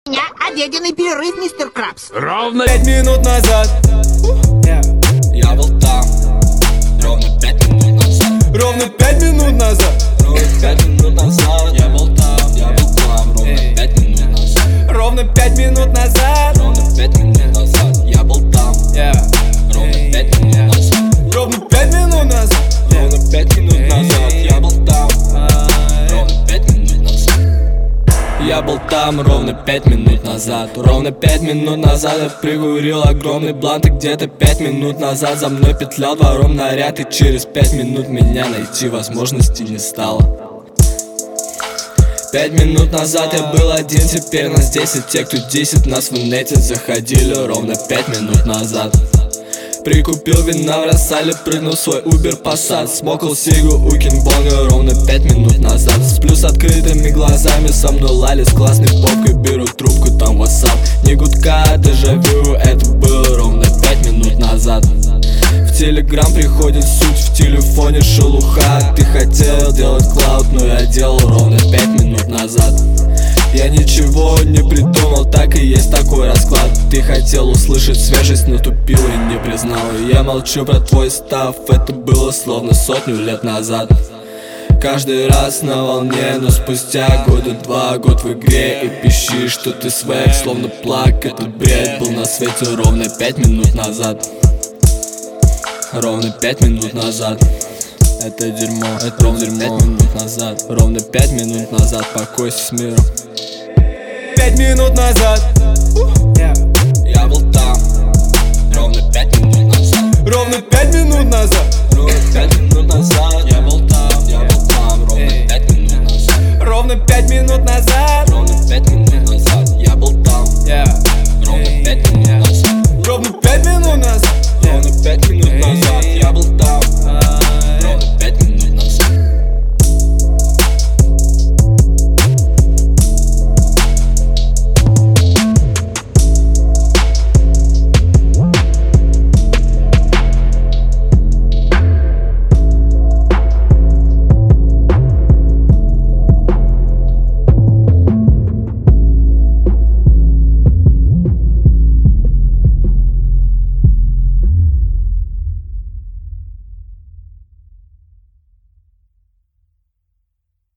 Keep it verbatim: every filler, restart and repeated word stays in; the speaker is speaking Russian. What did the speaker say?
меня обеденный перерыв, мистер Крабс. Ровно пять минут назад я был там. Ровно пять минут назад. Ровно пять минут назад. Ровно пять минут назад я был там. Я был там. Ровно пять минут назад. Ровно пять минут назад. Ровно пять минут назад я был там. Ровно пять минут назад. Ровно пять минут назад. Ровно пять минут назад я был там. Ровно пять минут назад. Я был там ровно пять минут назад. Ровно пять минут назад я прикурил огромный блант. И где-то пять минут назад за мной петлял двором наряд. И через пять минут меня найти возможности не стало. Пять минут назад я был один, теперь нас десять. Те, кто десять нас в инете заходили ровно пять минут назад. Прикупил вина в Рассале, прыгнул в свой Uber Passat. Смокал сигу у Кинг-Бонга ровно пять минут назад. Сплю с открытыми глазами, со мной Лали с классной попкой. Беру трубку, там WhatsApp. Не гудка, дежавю, это было ровно пять минут назад. В Телеграм приходит суть, в телефоне шелуха. Ты хотел делать клауд, но я делал ровно пять минут назад. Я ничего не придумал, так и есть такой расклад. Ты хотел услышать свежесть, но тупил и не признал. Я молчу про твой став, это было словно сотню лет назад. Каждый раз на волне, но спустя года два, год в игре. И пищишь, что ты свек, словно плак. Этот бред был на свете ровно пять минут назад. Ровно пять минут назад. Это дерьмо, это ровно пять минут назад. Ровно пять минут назад, покойся с миром. Пять минут назад я был там. Ровно пять минут назад. Ровно пять минут назад. Ровно пять минут назад я был там. Я был там. Ровно пять минут назад. Ровно пять минут назад. Ровно пять минут назад.